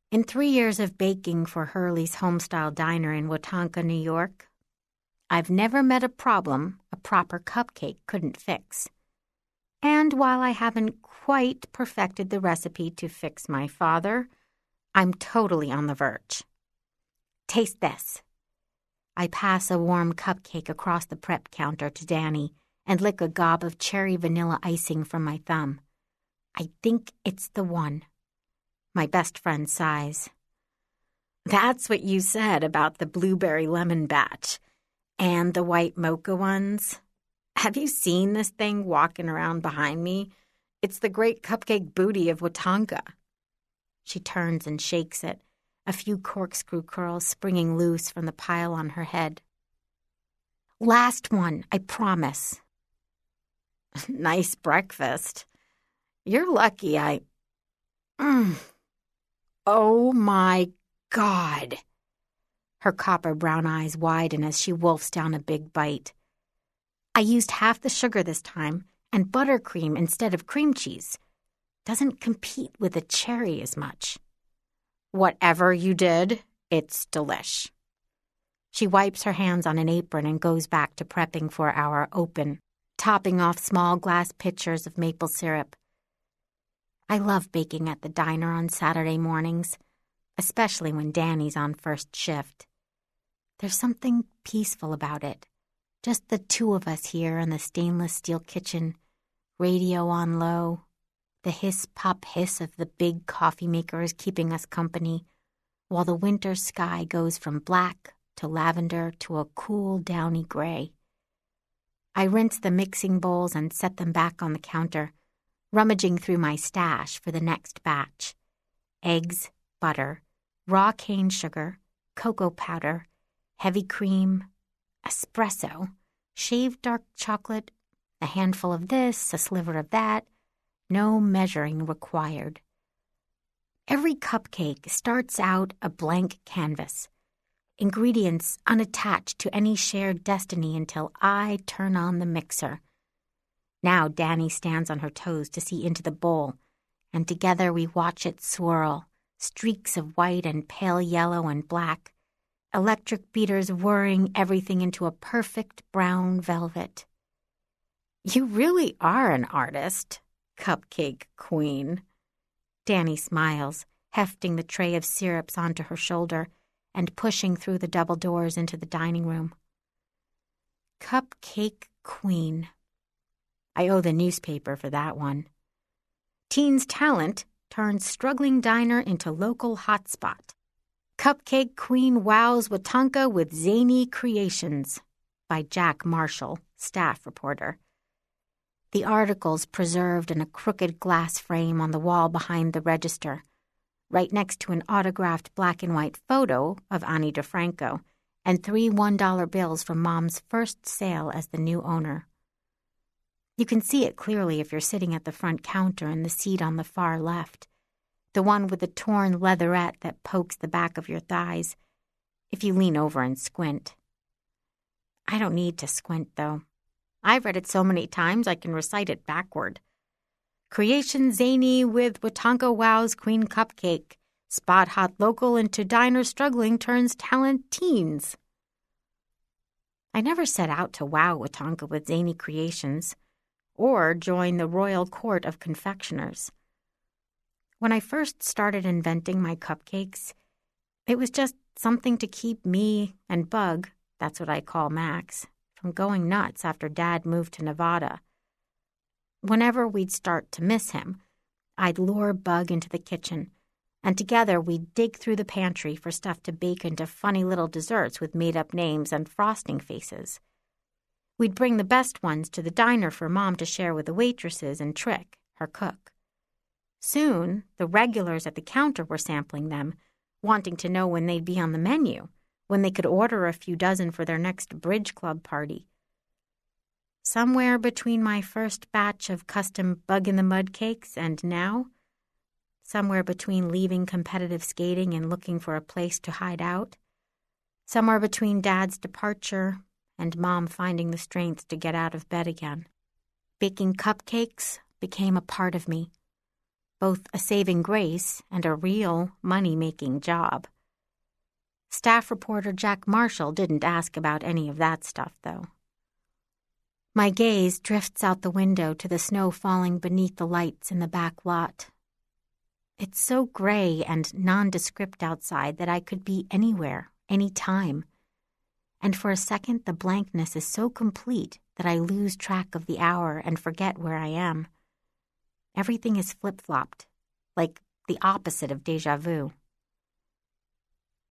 In 3 years of baking for Hurley's Homestyle Diner in Wetumpka, New York, I've never met a problem a proper cupcake couldn't fix. And while I haven't quite perfected the recipe to fix my father, I'm totally on the verge. Taste this. I pass a warm cupcake across the prep counter to Danny and lick a gob of cherry vanilla icing from my thumb. I think it's the one. My best friend sighs. That's what you said about the blueberry lemon batch and the white mocha ones. Have you seen this thing walking around behind me? It's the great cupcake booty of Wetumpka. She turns and shakes it, a few corkscrew curls springing loose from the pile on her head. Last one, I promise. Nice breakfast. You're lucky Oh, my God. Her copper brown eyes widen as she wolfs down a big bite. I used half the sugar this time and buttercream instead of cream cheese. Doesn't compete with the cherry as much. Whatever you did, it's delish. She wipes her hands on an apron and goes back to prepping for our open, topping off small glass pitchers of maple syrup. I love baking at the diner on Saturday mornings, especially when Danny's on first shift. There's something peaceful about it. Just the two of us here in the stainless steel kitchen, radio on low, the hiss-pop-hiss of the big coffee makers keeping us company, while the winter sky goes from black to lavender to a cool, downy gray. I rinse the mixing bowls and set them back on the counter, rummaging through my stash for the next batch. Eggs, butter, raw cane sugar, cocoa powder, heavy cream, espresso, shaved dark chocolate, a handful of this, a sliver of that, no measuring required. Every cupcake starts out a blank canvas, ingredients unattached to any shared destiny until I turn on the mixer. Now Danny stands on her toes to see into the bowl, and together we watch it swirl, streaks of white and pale yellow and black, electric beaters whirring everything into a perfect brown velvet. You really are an artist, cupcake queen. Danny smiles, hefting the tray of syrups onto her shoulder and pushing through the double doors into the dining room. Cupcake queen. I owe the newspaper for that one. Teen's talent turns struggling diner into local hotspot. Cupcake Queen wows Wetumpka with zany creations by Jack Marshall, staff reporter. The article's preserved in a crooked glass frame on the wall behind the register, right next to an autographed black and white photo of Ani DeFranco and 3 $1 bills from Mom's first sale as the new owner. You can see it clearly if you're sitting at the front counter in the seat on the far left, the one with the torn leatherette that pokes the back of your thighs, if you lean over and squint. I don't need to squint, though. I've read it so many times I can recite it backward. Creation zany with Wetumpka wows Queen Cupcake. Spot hot local into diner struggling turns talent teens. I never set out to wow Wetumpka with zany creations, or join the royal court of confectioners. When I first started inventing my cupcakes, it was just something to keep me and Bug, that's what I call Max, from going nuts after Dad moved to Nevada. Whenever we'd start to miss him, I'd lure Bug into the kitchen, and together we'd dig through the pantry for stuff to bake into funny little desserts with made-up names and frosting faces. We'd bring the best ones to the diner for Mom to share with the waitresses and Trick, her cook. Soon, the regulars at the counter were sampling them, wanting to know when they'd be on the menu, when they could order a few dozen for their next bridge club party. Somewhere between my first batch of custom bug-in-the-mud cakes and now, somewhere between leaving competitive skating and looking for a place to hide out, somewhere between Dad's departure and Mom finding the strength to get out of bed again, baking cupcakes became a part of me. both a saving grace and a real money-making job. Staff reporter Jack Marshall didn't ask about any of that stuff, though. My gaze drifts out the window to the snow falling beneath the lights in the back lot. It's so gray and nondescript outside that I could be anywhere, any time. And for a second, the blankness is so complete that I lose track of the hour and forget where I am. Everything is flip-flopped, like the opposite of déjà vu.